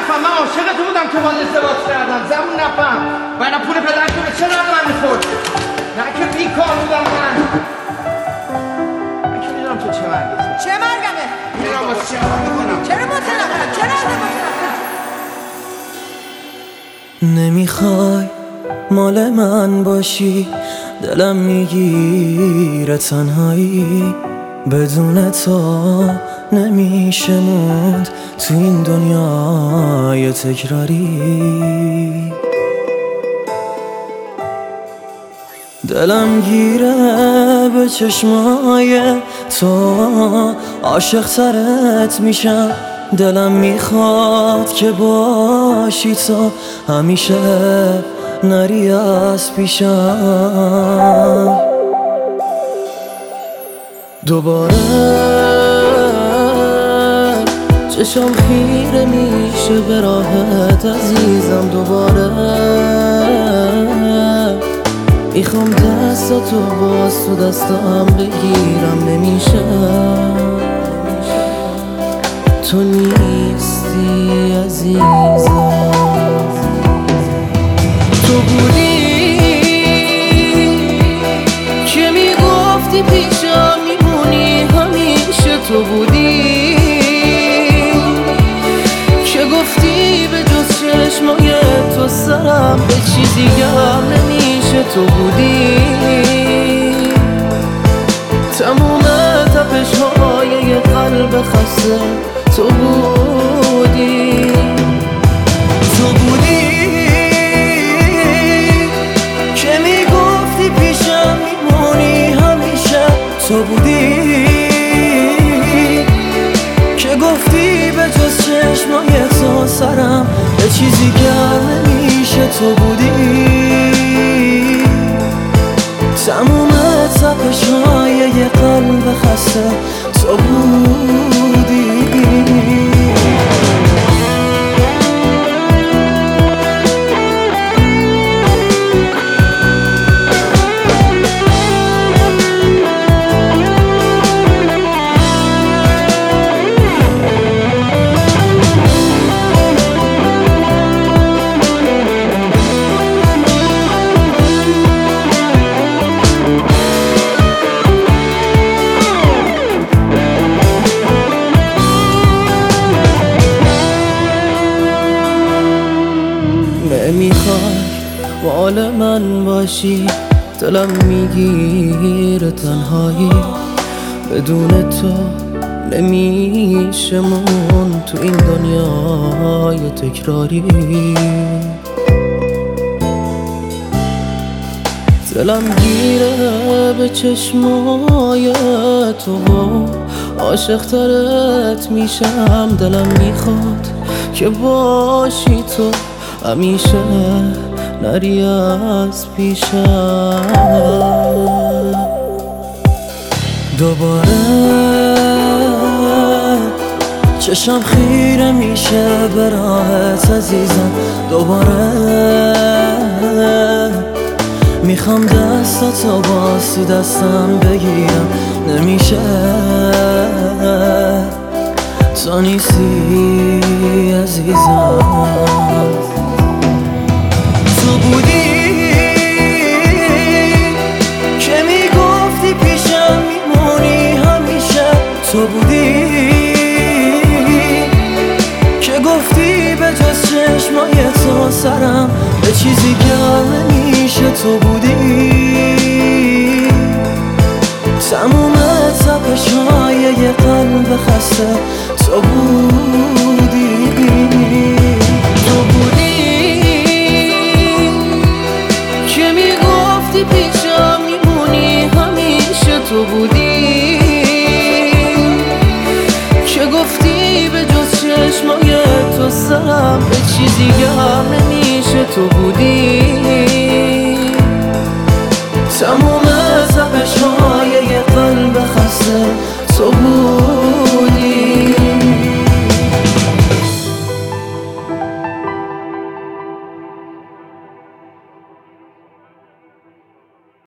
نفهم، من عاشق تو بودم که باید ازدواج کردم. زبون نفهم باید پول پدر تو به چه نرد من میخورد؟ نه که بیکار بودم من که میدونم تو چه مرگته. چه مرگمه؟ میرم واسه چه مرگ میکنم. چرا متنفرم؟ چرا متنفرم؟ نمیخوای مال من باشی، دلم میگیره تنهایی. بدون تو نمیشه موند تو این دنیای تکراری. دلم گیره به چشمای تو، عاشق ترت میشم. دلم میخواد که باشی تو، همیشه نری از پیشم. دوباره چشم خیره میشه به راحت عزیزم. دوباره میخوام دستاتو باز تو دستم بگیرم. نمیشه تو نیستی عزیزم. تو بودی که میگفتی پیشم میمونی همیشه. تو بودی که گفتی به جز چشمای تو سرم به چیزی گم نمیشه. تو بودی تموم تپش‌های یه قلب خسته. تو بودی که میگفتی پیشم میمونی همیشه. تو بودی که گفتی به جز چشمای تو سرم به چیزی گرم نمیشه. تو بودی تموم تپش‌های یه قلب خسته. تو بودی نمیخوای مال من باشی، دلم میگیره تنهایی. بدون تو نمیشه مون تو این دنیای تکراری. دلم گیره به چشمای تو، عاشق ترت میشم. دلم میخواد که باشی تو، همیشه نری از پیشم. دوباره چشم خیره میشه به راحت عزیزم. دوباره میخوام دستاتو باز تو دستم بگیرم. نمیشه تو نیستی عزیزم. تو بودی که میگفتی پیشم میمونی همیشه. تو بودی که گفتی به جز چشمای تو سرم به چیزی گرم نمیشه. تو بودی تموم تپش‌های یه قلب خسته. تو بودی که میگفتی پیشم میمونی همیشه. تو بودی که گفتی به جز چشمای تو سرم به چیزی گرم نمیشه. تو بودی تموم تپش‌های یه قلب خسته. تو بودی